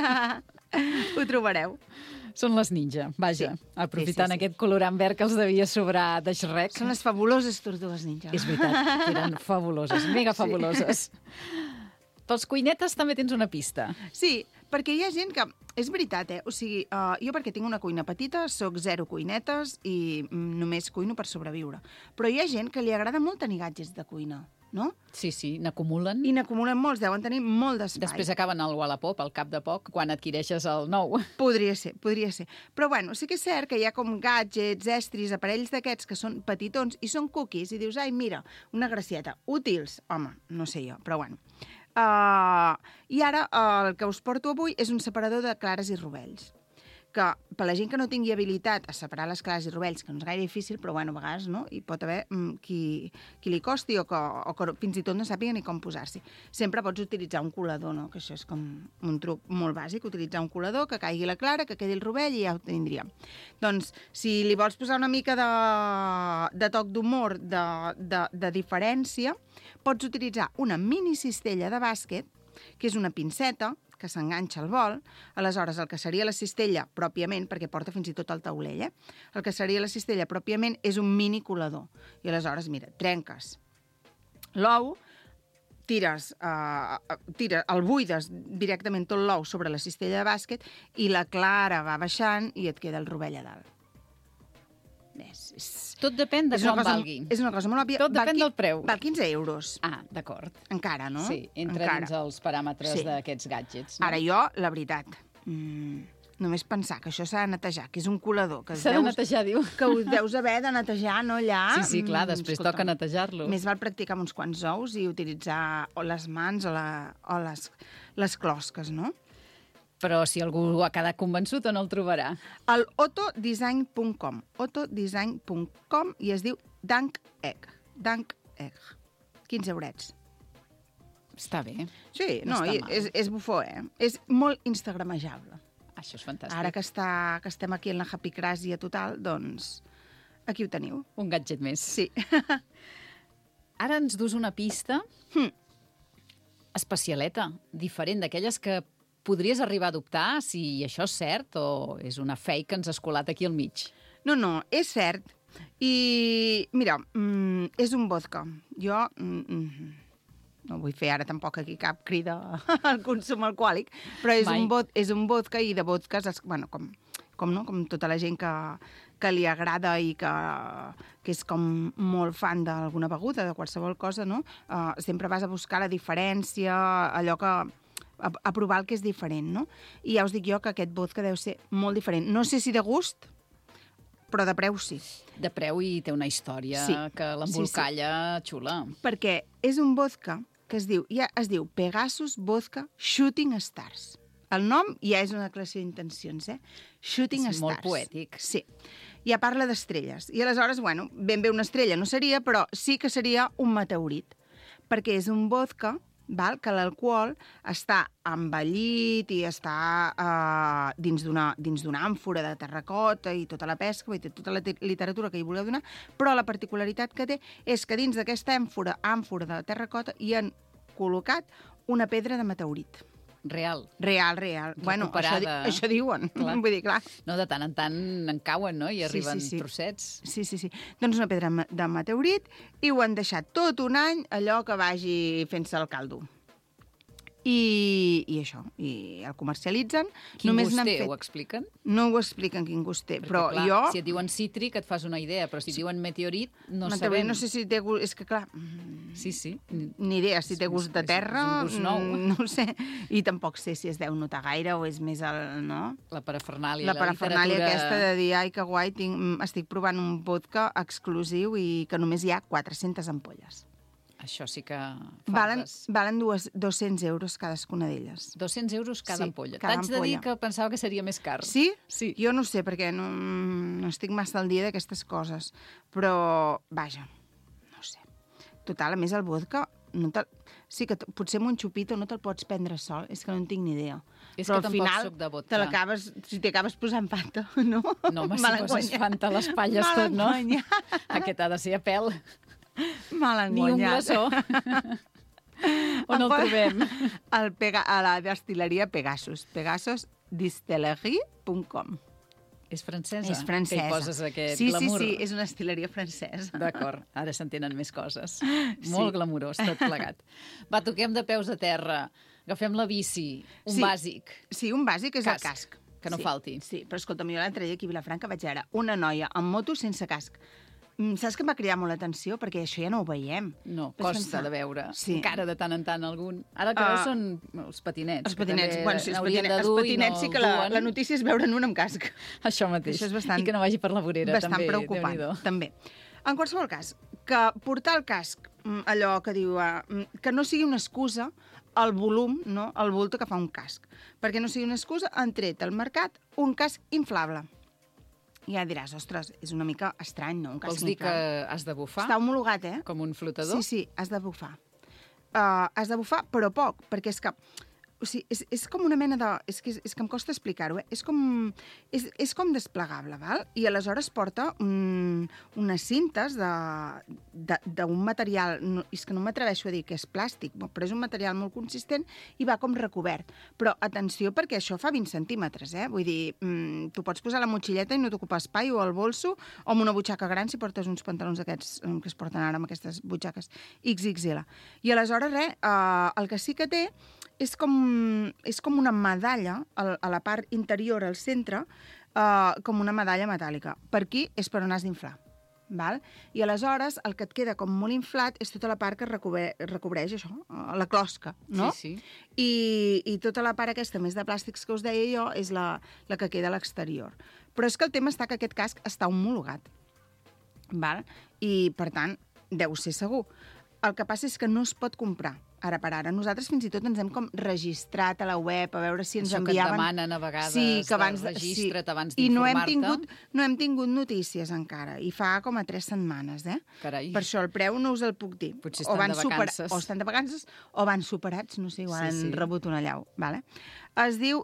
ho trobareu. Són les ninja, vaja, aprofitant aquest colorant verd que els devia sobrar de Shrek. Són les fabuloses tortugues ninja. És veritat, eren fabuloses, mega fabuloses. Pels cuinetes també tens una pista. Sí, perquè hi ha gent que... És veritat, O sigui, jo perquè tinc una cuina petita, soc 0 cuinetes i només cuino per sobreviure. Però hi ha gent que li agrada molt tenir gadgets de cuina, no? Sí, n'acumulen. I n'acumulen molts, deuen tenir molt d'espai. Després acaben al Wallapop, al cap de poc, quan adquireixes el nou. Podria ser. Però bueno, sí que és cert que hi ha com gadgets, estris, aparells d'aquests que són petitons i són cookies, i dius, ai, mira, una gracieta. Útils? Home, no sé jo, però bueno. I ara el que us porto avui és un separador de clares i rovells, que per la gent que no tingui habilitat a separar les clares i rovells, que no és gaire difícil, però bueno, a vegades no, hi pot haver qui li costi o que fins i tot no sàpiga ni com posar-s'hi. Sempre pots utilitzar un colador, no? Que això és com un truc molt bàsic, utilitzar un colador, que caigui la clara, que quedi el rovell i ja ho tindríem. Doncs, si li vols posar una mica de toc d'humor, de diferència, pots utilitzar una mini cistella de bàsquet, que és una pinceta, que s'enganxa al bol. Aleshores, el que seria la cistella pròpiament, perquè porta fins i tot el taulell, el que seria la cistella pròpiament és un mini colador. I aleshores, mira, trenques l'ou, el buides directament tot l'ou sobre la cistella de bàsquet i la clara va baixant i et queda el rovell a dalt. Tot depèn de quan valgui. És una cosa molt òbvia. Tot depèn del preu. Val 15 euros. Ah, d'acord. Encara, no? Sí, entra dins els paràmetres d'aquests gadgets. Ara jo, la veritat, només pensar que això s'ha de netejar, que és un colador. S'ha de netejar, diu. Que ho deus haver de netejar, no, allà. Sí, clar, després toca netejar-lo. Més val practicar amb uns quants ous i utilitzar o les mans o les closques, no? Però si algú ha quedat convençut o no el trobarà. Al otodesign.com i es diu Dunk Egg. 15 eurets. Està bé. Sí, no és bufó, És molt instagramejable. Això és fantàstic. Ara que estem aquí en la japicràsia total, doncs aquí ho teniu. Un gadget més. Sí. Ara ens dus una pista especialeta, diferent, d'aquelles que podries arribar a adoptar si això és cert o és una fake que ens has colat aquí al mig. No, és cert. I, mira, és un vodka. Jo no vull fer ara tampoc aquí cap crida al consum alcohòlic, però és un vodka i de vodkas, com tota la gent que li agrada i que és com molt fan d'alguna beguda, de qualsevol cosa, no? Sempre vas a buscar la diferència, allò que a provar el que és diferent, no? I ja us dic jo que aquest vodka deu ser molt diferent. No sé si de gust, però de preu sí. De preu i té una història que l'embolcalla xula. Perquè és un vodka que es diu Pegasus Vodka Shooting Stars. El nom ja és una declaració d'intencions, Shooting És Stars. molt poètic. Sí. Ja parla d'estrelles. I aleshores, bueno, ben bé una estrella no seria, però sí que seria un meteorit, perquè és un vodka, val? Que l'alcohol està envellit i està dins d'una àmfora de terracota i tota la pesca, i tota la literatura que hi voleu donar, però la particularitat que té és que dins d'aquesta àmfora de terracota hi han col·locat una pedra de meteorit. Real. Real. Bueno, això diuen. Clar. Vull dir, clar. No, de tant en tant en cauen, no? I arriben trossets. Sí. Doncs una pedra de meteorit i ho han deixat tot un any allò que vagi fent-se el caldo. I això, i el comercialitzen. Quin gust té, ho expliquen? No ho expliquen quin gust té, perquè, però clar, jo... Si et diuen cítric et fas una idea, però si et diuen meteorit no meteorit, sabem. No sé si té gust... És que, clar... Sí. Ni idea si té gust de terra... És un gust nou. No ho sé. I tampoc sé si es deu notar gaire o és més el... No? La parafernàlia, la parafernàlia aquesta de dir, ai, que guai, estic provant un vodka exclusiu i que només hi ha 400 ampolles. Això sí que... Valen 200 euros cadascuna d'elles. 200 euros cada ampolla. Cada T'haig de dir que pensava que seria més car. Sí? Sí. Jo no sé, perquè no estic massa al dia d'aquestes coses. Però, vaja, no sé. Total, a més el vodka... Sí que potser amb un xupito no te'l pots prendre sol, és que no en tinc ni idea. És però que al tampoc final soc de vodka. si t'acabes posant Fanta, no? No, home, si poses Fanta a les palles tot, no? Aquest ha de ser a pèl. Mal engonyat. Ni un glaçó. On el trobem? A la destileria Pegasus. pegasusdistillerie.com. És francesa? És francesa. Que hi poses aquest Sí, glamour. és una destileria francesa. D'acord, ara s'entenen més coses. Molt glamurós, tot plegat. Va, toquem de peus a terra. Agafem la bici, un bàsic. Sí, un bàsic és el casc. Que no falti. Sí, però escolta'm, jo l'altre dia aquí a Vilafranca vaig veure una noia amb moto sense casc. Saps que em va cridar molt l'atenció? Perquè això ja no ho veiem. No, costa de veure. Sí. Encara de tant en tant algun. Ara que són els patinets. Els patinets, bueno, sí, els patinets sí que la notícia és veure'n un amb casc. Això mateix. Això és bastant, I que no vagi per la vorera, bastant també. Preocupant, també. En qualsevol cas, que portar el casc, allò que diu, que no sigui una excusa el volum, no? El bulto que fa un casc. Perquè no sigui una excusa, han tret al mercat un casc inflable. Ja diràs, ostres, és una mica estrany, no? Un casc Vols dir inflable. que has de bufar? Està homologat, Com un flotador? Sí, has de bufar. Has de bufar, però poc, perquè és que... O sigui, és com una mena de... És que em costa explicar-ho, És com desplegable, val? I aleshores porta unes cintes d'un material... És que no m'atreveixo a dir que és plàstic, però és un material molt consistent i va com recobert. Però atenció, perquè això fa 20 centímetres, Vull dir, tu pots posar la motxilleta i no t'ocupa espai, o el bolso, o amb una butxaca gran si portes uns pantalons aquests que es porten ara amb aquestes butxaques XXL. I aleshores, el que sí que té és com una medalla a la part interior, al centre, com una medalla metàl·lica. Per aquí és per on has d'inflar. Val? I aleshores el que et queda com molt inflat és tota la part que recobreix això, la closca, no? Sí. I tota la part aquesta més de plàstics que us deia jo és la que queda a l'exterior. Però és que el tema està que aquest casc està homologat. Val? I, per tant, deu ser segur. El que passa és que no es pot comprar ara per ara. Nosaltres fins i tot ens hem com registrat a la web a veure si ens enviaven... Això que et demanen a vegades, registra't abans d'informar-te. I no hem tingut notícies encara. I fa com a 3 setmanes, Carai. Per això el preu no us el puc dir. Potser estan de vacances. O estan de vacances o van superats, no sé, igual han rebut una llau. Vale? Es diu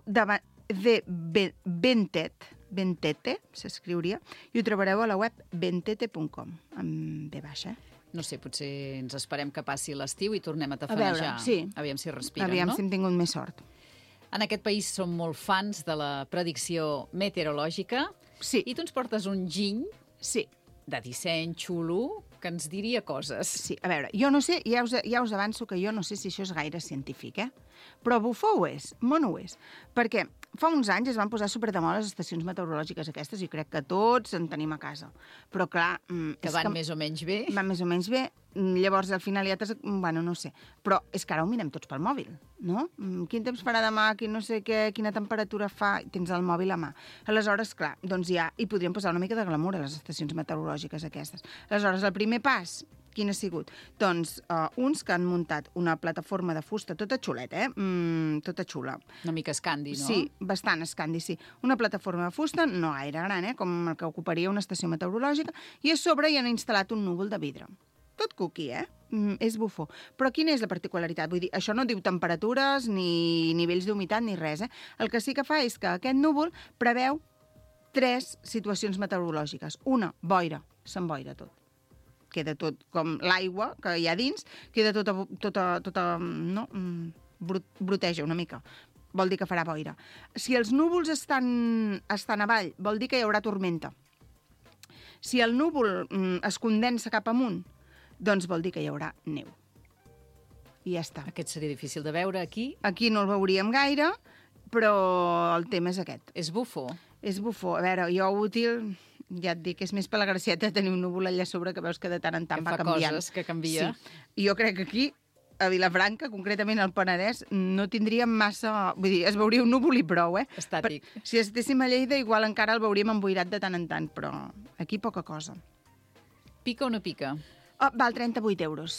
Ventete, s'escriuria, i ho trobareu a la web ventete.com, amb B baixa, No sé, potser ens esperem que passi l'estiu i tornem a tafanejar. A veure, sí. Aviam si respiren, Aviam si hem tingut més sort. En aquest país som molt fans de la predicció meteorològica. Sí. I tu ens portes un giny sí. de disseny xulo que ens diria coses. Sí, a veure, jo no sé, ja us avanço que jo no sé si això és gaire científic, Però bufar ho és, molt ho és. Perquè fa uns anys es van posar super de moda les estacions meteorològiques aquestes i crec que tots en tenim a casa. Però clar... Que van més o menys bé. Van més o menys bé. Llavors, al final ja bueno, no sé. Però és que ara ho mirem tots pel mòbil, no? Quin temps farà demà, no sé què, quina temperatura fa... Tens el mòbil a mà. Aleshores, clar, doncs ja hi podríem posar una mica de glamour a les estacions meteorològiques aquestes. Aleshores, el primer pas Quin ha sigut? Doncs uns que han muntat una plataforma de fusta tota xuleta, tota xula. Una mica escandi, no? Sí, bastant escandi, sí. Una plataforma de fusta, no gaire gran, com el que ocuparia una estació meteorològica, i a sobre hi han instal·lat un núvol de vidre. Tot cuqui, és bufó. Però quina és la particularitat? Vull dir, això no diu temperatures, ni nivells d'humitat, ni res, El que sí que fa és que aquest núvol preveu 3 situacions meteorològiques. Una, boira. S'emboira tot. Queda tot com l'aigua que hi ha dins, queda tota no? Broteja una mica. Vol dir que farà boira. Si els núvols estan avall, vol dir que hi haurà tormenta. Si el núvol es condensa cap amunt, doncs vol dir que hi haurà neu. I ja està. Aquest seria difícil de veure aquí. Aquí no el veuríem gaire, però el tema és aquest. És bufó. És bufó. A veure, jo útil, ja et dic, és més per la gracieta tenir un núvol allà sobre que veus que de tant en tant va canviant. Que fa coses, que canvia. Sí. I jo crec que aquí, a Vilafranca, concretament al Penedès, no tindríem massa... Vull dir, es veuria un núvol i prou, Estàtic. Si estéssim a Lleida, igual encara el veuríem emboirat de tant en tant, però aquí poca cosa. Pica o no pica? Val 38 euros.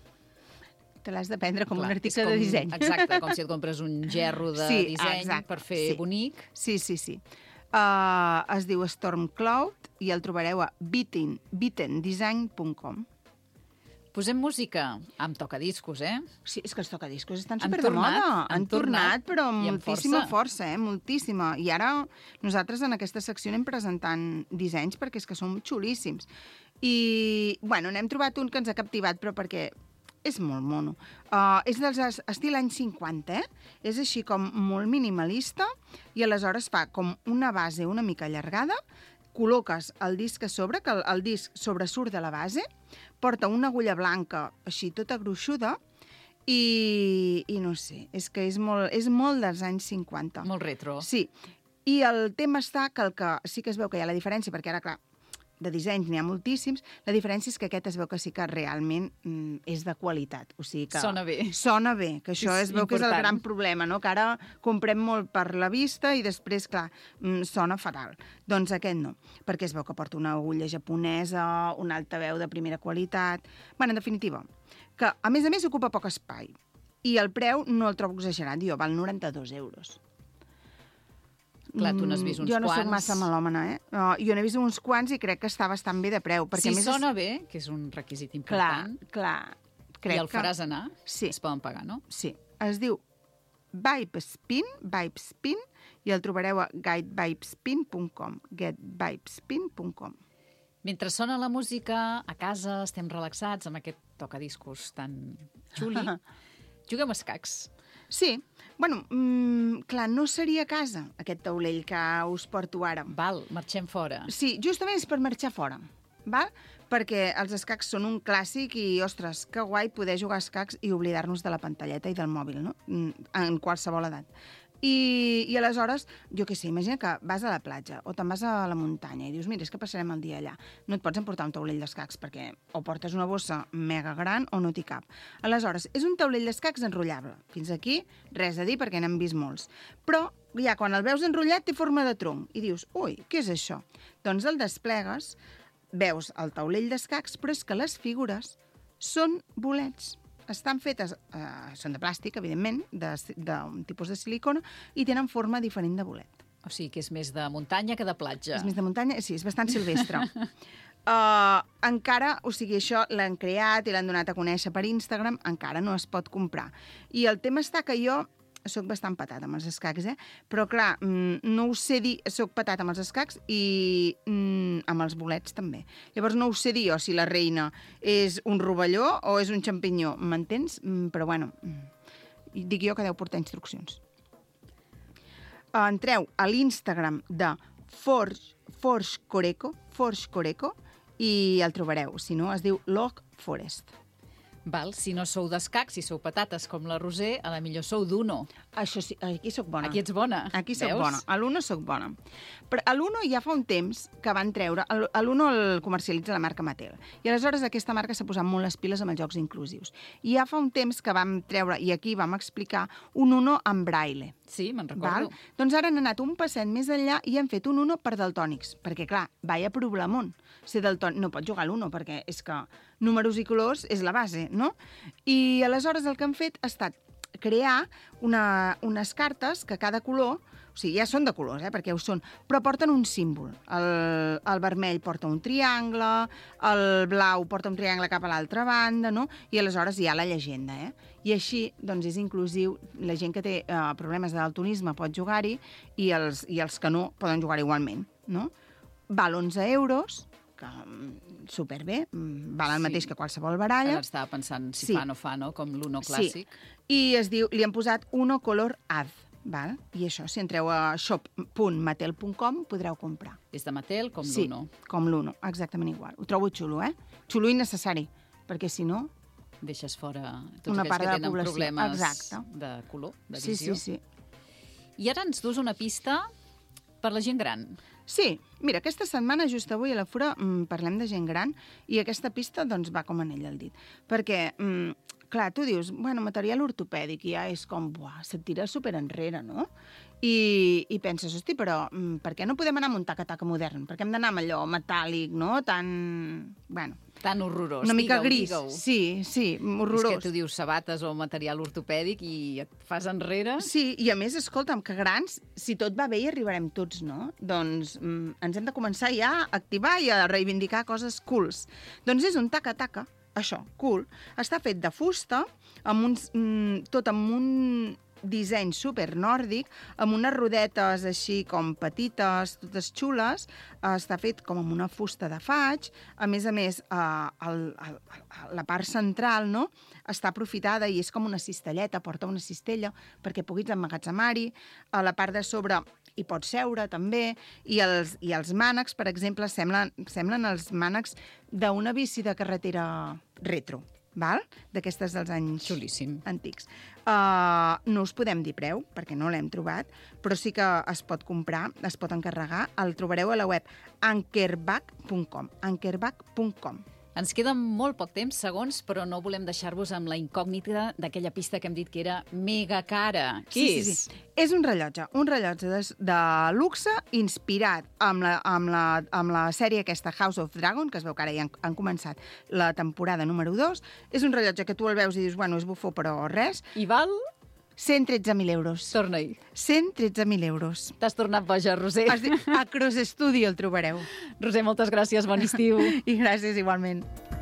Te l'has de prendre com un article de disseny. Exacte, com si et compres un gerro de disseny per fer bonic. Sí. Es diu Stormcloud i el trobareu a beatendesign.com. Posem música amb tocadiscos, Sí, és que els tocadiscos estan super de moda. Han tornat, però moltíssima força, moltíssima. I ara nosaltres en aquesta secció anem presentant dissenys perquè és que són xulíssims. I, bueno, n'hem trobat un que ens ha captivat, però perquè és molt mono. És dels estil anys 50, És així com molt minimalista i aleshores fa com una base una mica allargada, col·loques el disc a sobre, que el disc sobresurt de la base, porta una agulla blanca així tota gruixuda i no sé, és que és molt dels anys 50. Molt retro. Sí, i el tema està que el que sí que es veu que hi ha la diferència, perquè ara, clar, de dissenys n'hi ha moltíssims, la diferència és que aquest es veu que sí que realment és de qualitat. O sigui que sona bé. Sona bé, que això es veu que és el gran problema, no? Que ara comprem molt per la vista i després, clar, sona fatal. Doncs aquest no, perquè es veu que porta una agulla japonesa, un altaveu de primera qualitat... Bé, en definitiva, que a més ocupa poc espai. I el preu no el trobo exagerat, val 92 euros. Clar, tu n'has vist uns quants. Jo no soc massa melòmana, Jo n'he vist uns quants i crec que està bastant bé de preu. Si sona bé, que és un requisit important, clar, i el faràs anar, sí. Es poden pagar, no? Sí. Es diu Vibespin, i el trobareu a getvibespin.com. Mentre sona la música, a casa estem relaxats amb aquest tocadiscos tan xuli. Juguem a escacs. Sí. Bueno, clar, no seria a casa, aquest taulell que us porto ara. Val, marxem fora. Sí, justament és per marxar fora, val? Perquè els escacs són un clàssic i, ostres, que guai poder jugar a escacs i oblidar-nos de la pantalleta i del mòbil, no? En qualsevol edat. I aleshores, jo què sé, imagina que vas a la platja o te'n vas a la muntanya i dius, mira, és que passarem el dia allà. No et pots emportar un taulell d'escacs perquè o portes una bossa mega gran o no t'hi cap. Aleshores, és un taulell d'escacs enrotllable. Fins aquí, res a dir perquè n'hem vist molts. Però ja quan el veus enrotllat té forma de tronc i dius, ui, què és això? Doncs el desplegues, veus el taulell d'escacs, però és que les figures són bolets. Estan fetes, són de plàstic, evidentment, d'un tipus de silicona, i tenen forma diferent de bolet. O sigui que és més de muntanya que de platja. És més de muntanya, sí, és bastant silvestre. Encara, o sigui, això l'han creat i l'han donat a conèixer per Instagram, encara no es pot comprar. I el tema està que jo soc bastant patat amb els escacs, però clar, no ho sé dir, soc patat amb els escacs i amb els bolets també. Llavors no ho sé dir jo si la reina és un rovelló o és un xampinyó, m'entens? Però bueno, dic jo que deu portar instruccions. Entreu a l'Instagram de Forge Coreco, i el trobareu, si no es diu Log Forest. Val? Si no sou d'escac, si sou patates com la Roser, a la millor sou d'Uno. Això sí, aquí sóc bona. Aquí ets bona. Aquí sóc Veus? bona. A l'Uno sóc bona. Però a l'Uno ja fa un temps que van treure... A l'Uno el comercialitza la marca Mattel. I aleshores aquesta marca s'ha posat molt les piles amb els jocs inclusius. I ja fa un temps que vam treure, i aquí vam explicar, un Uno en braille. Sí, me'n recordo. Doncs ara han anat un passet més enllà i han fet un Uno per daltònics. Perquè, clar, vaya problemón. Ser daltònic no pot jugar a l'Uno, perquè és que números i colors és la base, no? I aleshores el que han fet ha estat crear unes cartes que cada color, o sigui, ja són de colors, perquè ho són, però porten un símbol. El vermell porta un triangle, el blau porta un triangle cap a l'altra banda, no? I aleshores hi ha la llegenda, I així, doncs, és inclusiu. La gent que té problemes de daltonisme pot jugar-hi i els que no poden jugar igualment, no? Val 11 euros, que superbé, val el mateix que qualsevol baralla. Ara estava pensant si fa o fa, no? Com l'Uno clàssic. I es diu, li han posat Uno Color Ad, val? I això, si entreu a shop.mattel.com podreu comprar. És de Mattel com l'Uno. Sí, com l'Uno, exactament igual. Ho trobo xulo, Xulo i necessari, perquè si no... Deixes fora tots una aquells part que de la tenen població. problemes Exacte. de color, de visió. Sí. I ara ens dus una pista per la gent gran. Sí, mira, aquesta setmana, just avui a la Fura, parlem de gent gran i aquesta pista doncs, va com anell al dit. Perquè, clar, tu dius, bueno, material ortopèdic ja és com, buah, se't tira super enrere, no? I penses, hosti, però per què no podem anar amb un taca-taca modern? Per què hem d'anar amb allò metàl·lic, no? Tan horrorós. Una mica gris. Digue-ho. Sí, horrorós. És que tu dius sabates o material ortopèdic i et fas enrere. Sí, i a més, escolta'm, que grans, si tot va bé hi arribarem tots, no? Doncs ens hem de començar ja a activar i a reivindicar coses cools. Doncs és un taca-taca, això, cool. Està fet de fusta, tot amb un disseny super nòrdic, amb unes rodetes així com petites, totes xules, està fet com amb una fusta de faig, a més, la part central, no?, està aprofitada i és com una cistelleta, porta una cistella perquè puguis emmagatzemar-hi, a la part de sobre hi pots seure també, i els mànecs, per exemple, semblen els mànecs d'una bici de carretera retro, d'aquestes dels anys antics. No us podem dir preu, perquè no l'hem trobat, però sí que es pot comprar, es pot encarregar. El trobareu a la web ankerbag.com. Ens queda molt poc temps, segons, però no volem deixar-vos amb la incògnita d'aquella pista que hem dit que era mega cara. Què és? Sí. És un rellotge de luxe inspirat amb la sèrie aquesta House of Dragon, que es veu que ara ja han començat la temporada número 2. És un rellotge que tu el veus i dius, bueno, és bufó, però res. I val? 113.000 euros. Torna-hi. 113.000 euros. T'has tornat boja, Roser. A Cross Studio el trobareu. Roser, moltes gràcies, bon estiu. I gràcies igualment.